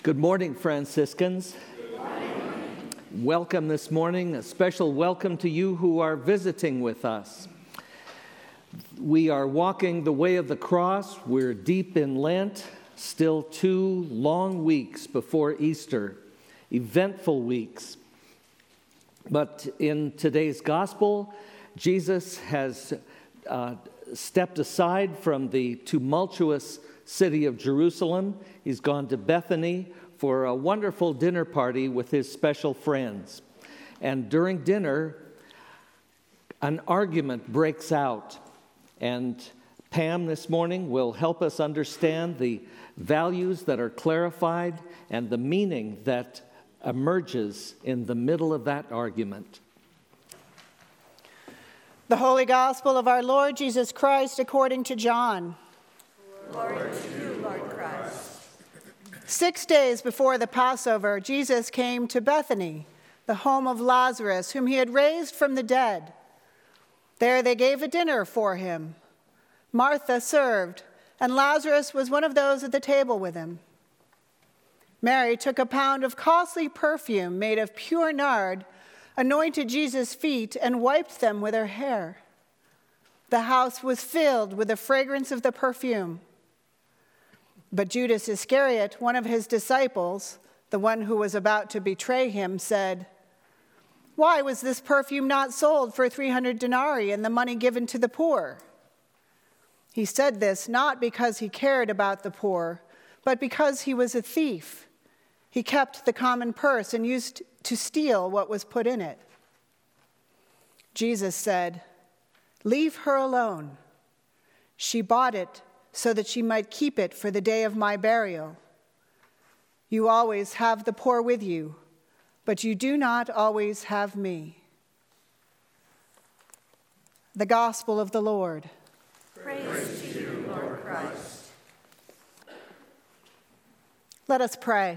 Good morning, Franciscans. Good morning. Welcome this morning. A special welcome to you who are visiting with us. We are walking the way of the cross. We're deep in Lent, still 2 long weeks before Easter, eventful weeks. But in today's gospel, Jesus has stepped aside from the tumultuous city of Jerusalem. He's gone to Bethany for a wonderful dinner party with his special friends. And during dinner, an argument breaks out. And Pam this morning will help us understand the values that are clarified and the meaning that emerges in the middle of that argument. The Holy Gospel of our Lord Jesus Christ according to John. Glory to you, Lord Christ. 6 days before the Passover, Jesus came to Bethany, the home of Lazarus, whom he had raised from the dead. There they gave a dinner for him. Martha served, and Lazarus was one of those at the table with him. Mary took a pound of costly perfume made of pure nard, anointed Jesus' feet, and wiped them with her hair. The house was filled with the fragrance of the perfume. But Judas Iscariot, one of his disciples, the one who was about to betray him, said, "Why was this perfume not sold for 300 denarii and the money given to the poor?" He said this not because he cared about the poor, but because he was a thief. He kept the common purse and used to steal what was put in it. Jesus said, "Leave her alone. She bought it so that she might keep it for the day of my burial. You always have the poor with you, but you do not always have me." The Gospel of the Lord. Praise to you, Lord Christ. Let us pray.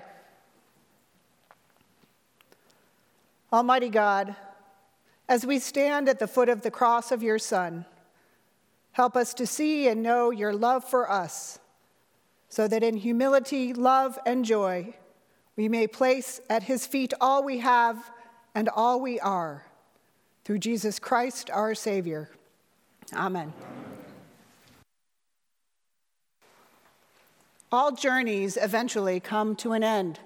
Almighty God, as we stand at the foot of the cross of your Son, help us to see and know your love for us, so that in humility, love, and joy, we may place at his feet all we have and all we are, through Jesus Christ, our Savior. Amen. All journeys eventually come to an end.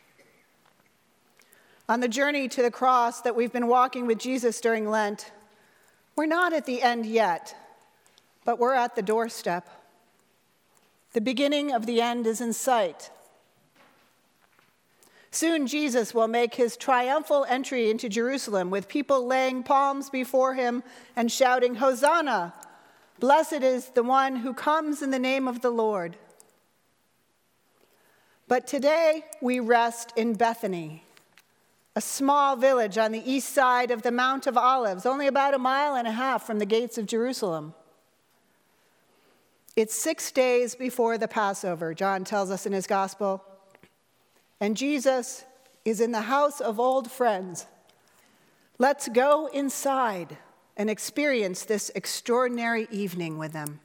On the journey to the cross that we've been walking with Jesus during Lent, we're not at the end yet, but we're at the doorstep. The beginning of the end is in sight. Soon Jesus will make his triumphal entry into Jerusalem with people laying palms before him and shouting, "Hosanna! Blessed is the one who comes in the name of the Lord." But today we rest in Bethany, a small village on the east side of the Mount of Olives, only about 1.5 miles from the gates of Jerusalem. It's 6 days before the Passover, John tells us in his gospel, and Jesus is in the house of old friends. Let's go inside and experience this extraordinary evening with them.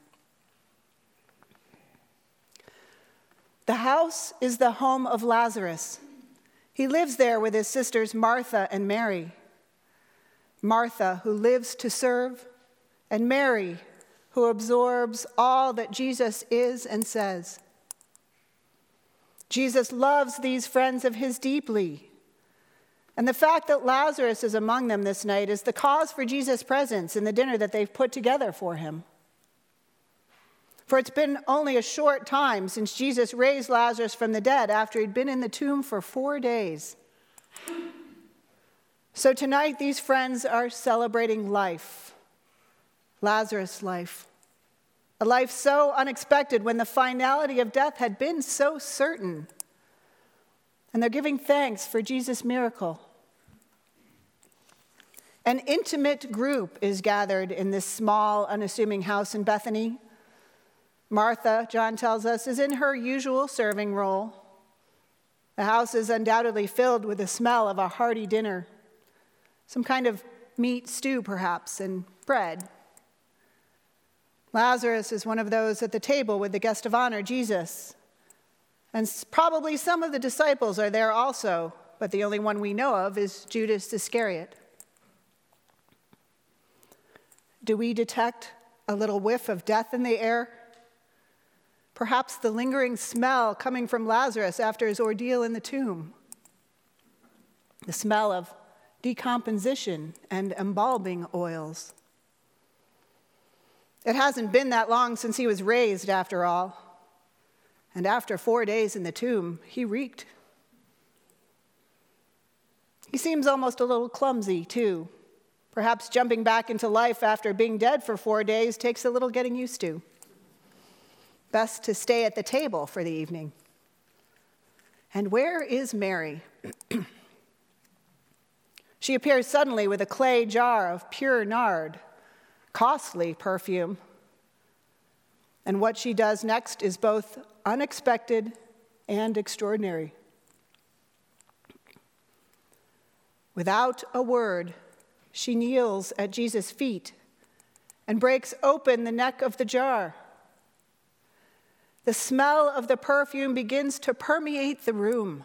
The house is the home of Lazarus. He lives there with his sisters Martha and Mary. Martha, who lives to serve, and Mary, who absorbs all that Jesus is and says. Jesus loves these friends of his deeply. And the fact that Lazarus is among them this night is the cause for Jesus' presence in the dinner that they've put together for him. For it's been only a short time since Jesus raised Lazarus from the dead after he'd been in the tomb for 4 days. So tonight, these friends are celebrating life, Lazarus' life, a life so unexpected when the finality of death had been so certain. And they're giving thanks for Jesus' miracle. An intimate group is gathered in this small, unassuming house in Bethany. Martha, John tells us, is in her usual serving role. The house is undoubtedly filled with the smell of a hearty dinner, some kind of meat stew perhaps, and bread. Lazarus is one of those at the table with the guest of honor, Jesus. And probably some of the disciples are there also, but the only one we know of is Judas Iscariot. Do we detect a little whiff of death in the air? Perhaps the lingering smell coming from Lazarus after his ordeal in the tomb. The smell of decomposition and embalming oils. It hasn't been that long since he was raised, after all. And after 4 days in the tomb, he reeked. He seems almost a little clumsy, too. Perhaps jumping back into life after being dead for 4 days takes a little getting used to. Best to stay at the table for the evening. And where is Mary? She appears suddenly with a clay jar of pure nard, costly perfume. And what she does next is both unexpected and extraordinary. Without a word, she kneels at Jesus' feet and breaks open the neck of the jar. The smell of the perfume begins to permeate the room.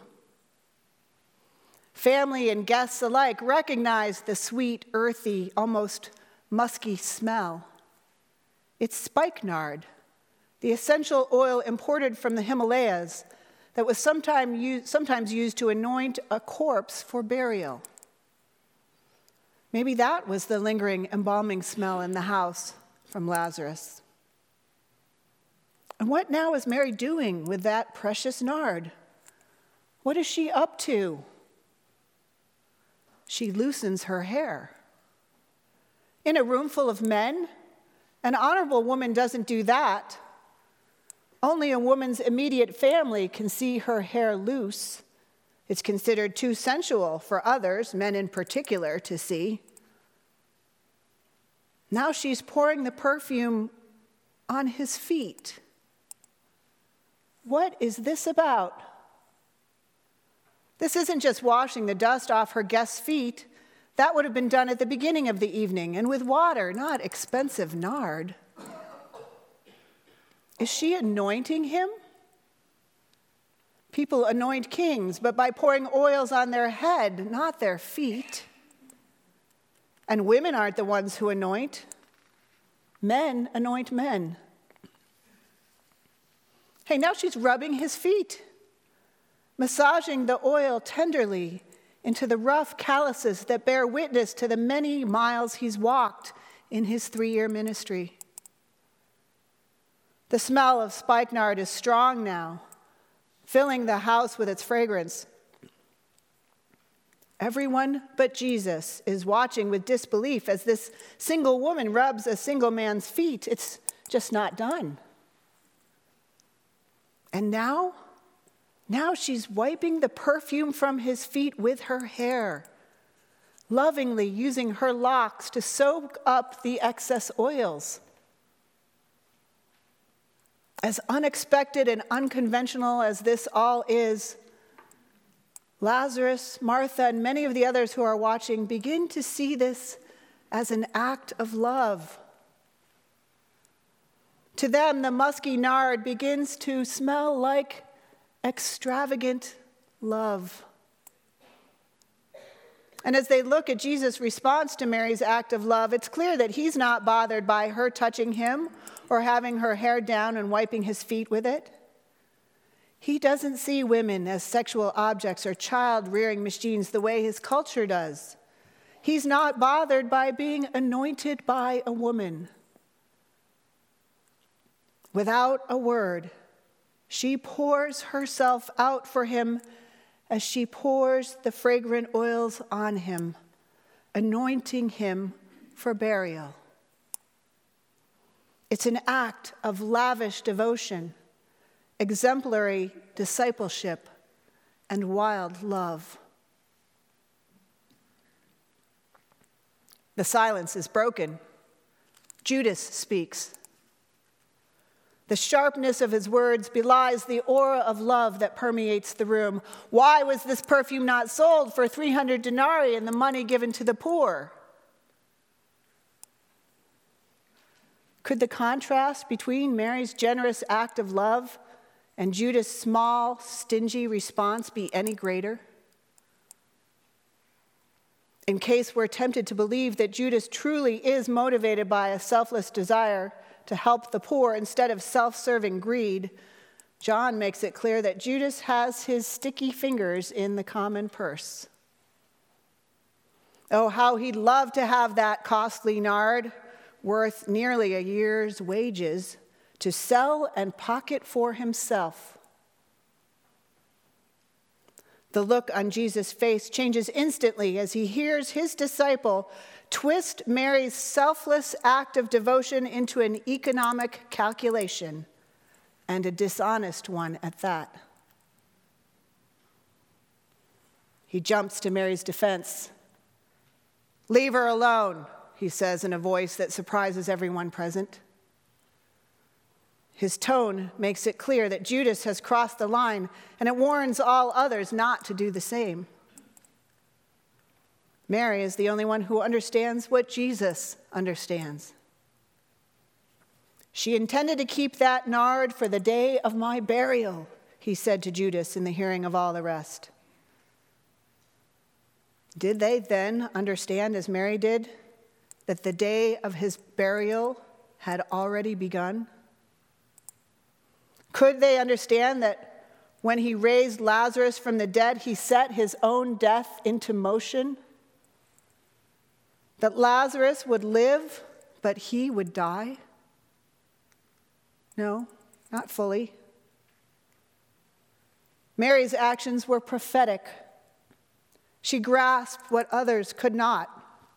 Family and guests alike recognize the sweet, earthy, almost musky smell. It's spikenard, the essential oil imported from the Himalayas that was sometimes used to anoint a corpse for burial. Maybe that was the lingering embalming smell in the house from Lazarus. And what now is Mary doing with that precious nard? What is she up to? She loosens her hair. In a room full of men, an honorable woman doesn't do that. Only a woman's immediate family can see her hair loose. It's considered too sensual for others, men in particular, to see. Now she's pouring the perfume on his feet. What is this about? This isn't just washing the dust off her guest's feet. That would have been done at the beginning of the evening, and with water, not expensive nard. Is she anointing him? People anoint kings, but by pouring oils on their head, not their feet. And women aren't the ones who anoint. Men anoint men. Hey, now she's rubbing his feet, massaging the oil tenderly into the rough calluses that bear witness to the many miles he's walked in his 3-year ministry. The smell of spikenard is strong now, filling the house with its fragrance. Everyone but Jesus is watching with disbelief as this single woman rubs a single man's feet. It's just not done. And now she's wiping the perfume from his feet with her hair, lovingly using her locks to soak up the excess oils. As unexpected and unconventional as this all is, Lazarus, Martha, and many of the others who are watching begin to see this as an act of love. To them, the musky nard begins to smell like extravagant love. And as they look at Jesus' response to Mary's act of love, it's clear that he's not bothered by her touching him or having her hair down and wiping his feet with it. He doesn't see women as sexual objects or child-rearing machines the way his culture does. He's not bothered by being anointed by a woman. Without a word, she pours herself out for him as she pours the fragrant oils on him, anointing him for burial. It's an act of lavish devotion, exemplary discipleship, and wild love. The silence is broken. Judas speaks. The sharpness of his words belies the aura of love that permeates the room. Why was this perfume not sold for 300 denarii and the money given to the poor? Could the contrast between Mary's generous act of love and Judas' small, stingy response be any greater? In case we're tempted to believe that Judas truly is motivated by a selfless desire to help the poor instead of self-serving greed, John makes it clear that Judas has his sticky fingers in the common purse. Oh, how he'd love to have that costly nard, worth nearly a year's wages, to sell and pocket for himself. The look on Jesus' face changes instantly as he hears his disciple twist Mary's selfless act of devotion into an economic calculation, and a dishonest one at that. He jumps to Mary's defense. "Leave her alone," he says in a voice that surprises everyone present. His tone makes it clear that Judas has crossed the line, and it warns all others not to do the same. Mary is the only one who understands what Jesus understands. "She intended to keep that nard for the day of my burial," he said to Judas in the hearing of all the rest. Did they then understand, as Mary did, that the day of his burial had already begun? Could they understand that when he raised Lazarus from the dead, he set his own death into motion? That Lazarus would live, but he would die? No, not fully. Mary's actions were prophetic. She grasped what others could not.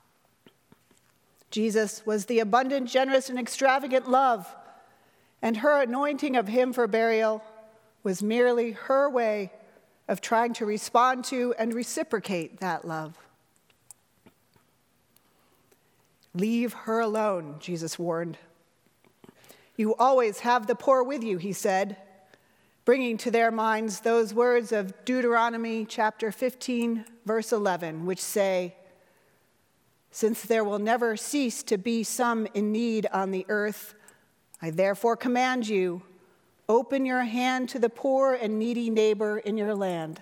Jesus was the abundant, generous, and extravagant love, and her anointing of him for burial was merely her way of trying to respond to and reciprocate that love. "Leave her alone," Jesus warned. "You always have the poor with you," he said, bringing to their minds those words of Deuteronomy chapter 15, verse 11, which say, "Since there will never cease to be some in need on the earth, I therefore command you, open your hand to the poor and needy neighbor in your land."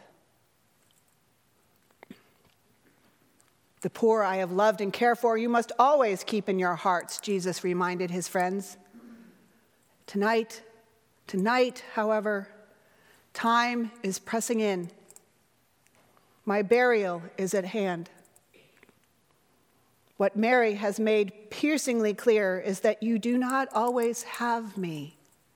The poor I have loved and cared for, you must always keep in your hearts, Jesus reminded his friends. Tonight, however, time is pressing in. My burial is at hand. What Mary has made piercingly clear is that you do not always have me.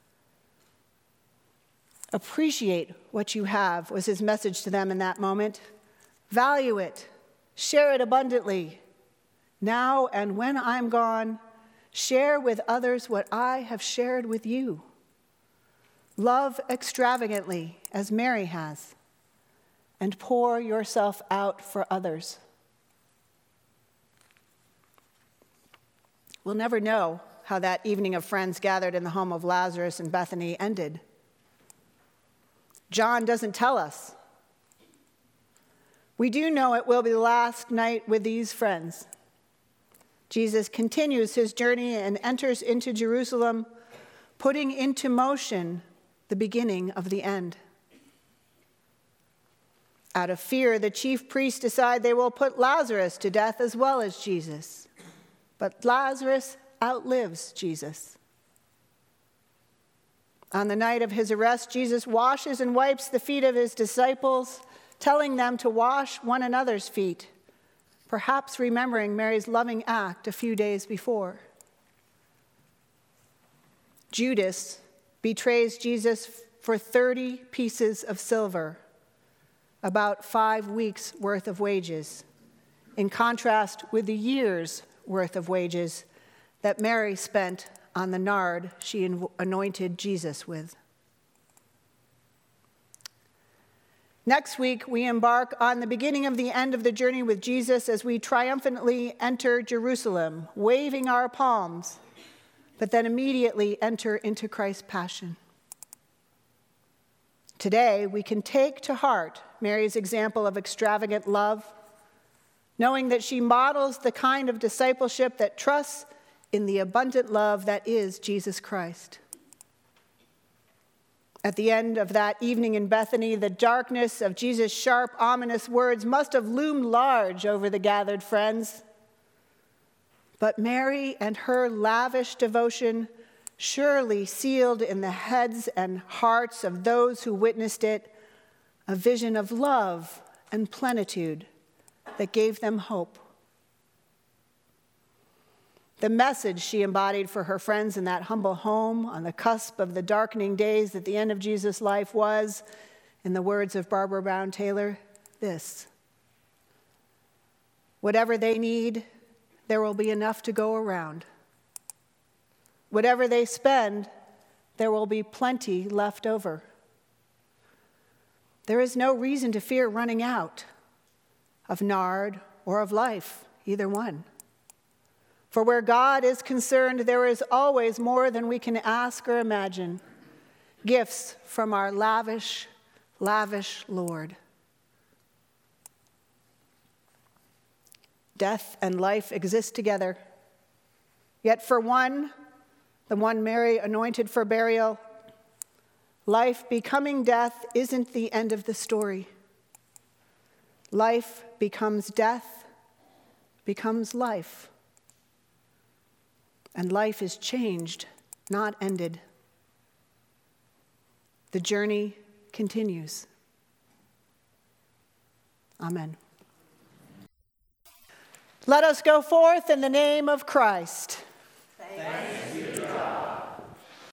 Appreciate what you have, was his message to them in that moment. Value it. Share it abundantly. Now and when I'm gone, share with others what I have shared with you. Love extravagantly, as Mary has, and pour yourself out for others. We'll never know how that evening of friends gathered in the home of Lazarus in Bethany ended. John doesn't tell us. We do know it will be the last night with these friends. Jesus continues his journey and enters into Jerusalem, putting into motion the beginning of the end. Out of fear, the chief priests decide they will put Lazarus to death as well as Jesus. But Lazarus outlives Jesus. On the night of his arrest, Jesus washes and wipes the feet of his disciples, telling them to wash one another's feet, perhaps remembering Mary's loving act a few days before. Judas betrays Jesus for 30 pieces of silver, about 5 weeks' worth of wages, in contrast with the year's worth of wages that Mary spent on the nard she anointed Jesus with. Next week, we embark on the beginning of the end of the journey with Jesus as we triumphantly enter Jerusalem, waving our palms, but then immediately enter into Christ's passion. Today, we can take to heart Mary's example of extravagant love, knowing that she models the kind of discipleship that trusts in the abundant love that is Jesus Christ. At the end of that evening in Bethany, the darkness of Jesus' sharp, ominous words must have loomed large over the gathered friends. But Mary and her lavish devotion surely sealed in the heads and hearts of those who witnessed it a vision of love and plenitude that gave them hope. The message she embodied for her friends in that humble home on the cusp of the darkening days at the end of Jesus' life was, in the words of Barbara Brown Taylor, this: whatever they need, there will be enough to go around. Whatever they spend, there will be plenty left over. There is no reason to fear running out of nard or of life, either one. For where God is concerned, there is always more than we can ask or imagine. Gifts from our lavish, lavish Lord. Death and life exist together. Yet for one, the one Mary anointed for burial, life becoming death isn't the end of the story. Life becomes death, becomes life. And life is changed, not ended. The journey continues. Amen. Let us go forth in the name of Christ. Thanks be